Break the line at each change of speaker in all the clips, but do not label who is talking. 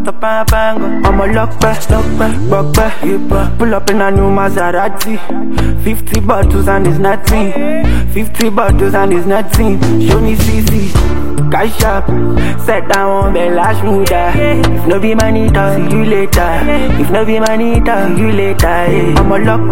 Mr. Pango. I'm a lock back, pull up in a new Maserati. 50 bottles and it's nothing. 50 bottles and it's nothing. Show me CC, cash up. Set down on the last muda. If no be money, talk, see you later. If no be money, talk, see you later. I'm a lock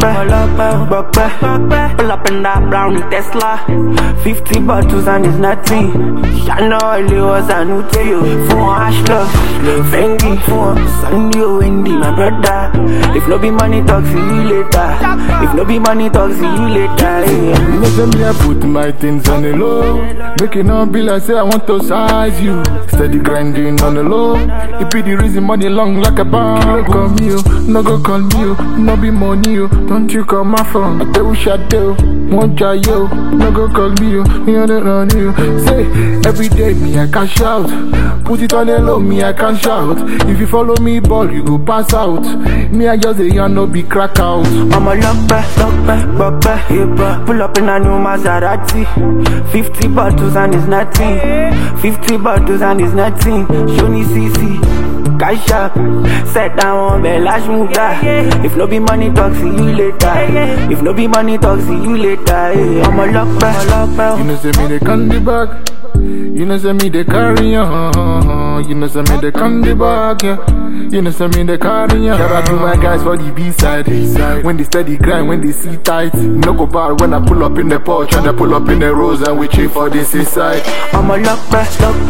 back, pull up in that brown Tesla. 50 bottles and it's nothing. Chanel, it was a new to you. For Ashlock, Fendi, for Sandy, Wendy, my brother. If no be money, talk, see you later. If no be money, talk, see you later.
You know, tell me I put my things on the low. Make it not be like say I want to size you. Steady grinding on the low. It be the reason money long like a bar. No call me, no go call me, no be money, don't you call my phone. I tell you, won't try you, no go call me, you don't run you. Say, every day me I can shout. Put it on the low, me I can shout. If you follow me ball, you go pass out. Me I just a no be crack out.
I'm a lock back, pull up in a new Maserati. 50 bottles and it's nothing. 50 bottles and it's nothing. Show me CC, cash up. Set down on the last muda. If no be money, talk, see you later. If no be money, talk, see you later. I'm a lock back.
You know say me they candy bag. You know say me they carry on. You know say me they candy bag, yeah. You know say me they carry on. Shout out to my guys for the B-side. When they steady grind, when they see tight. No go bad when I pull up in the porch and I pull up in the rose and we chill for this inside.
I'm a lock back,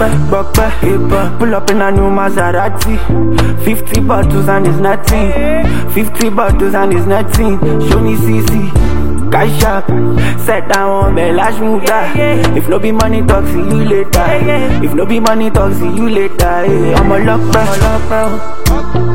pull up in a new Maserati. 50 bottles and it's nothing. 50 bottles and it's nothing. Show me CC, cash up. Set down on the last muda. If no be money, talk, see you later. If no be money, talk, see you later. I'm a lock back.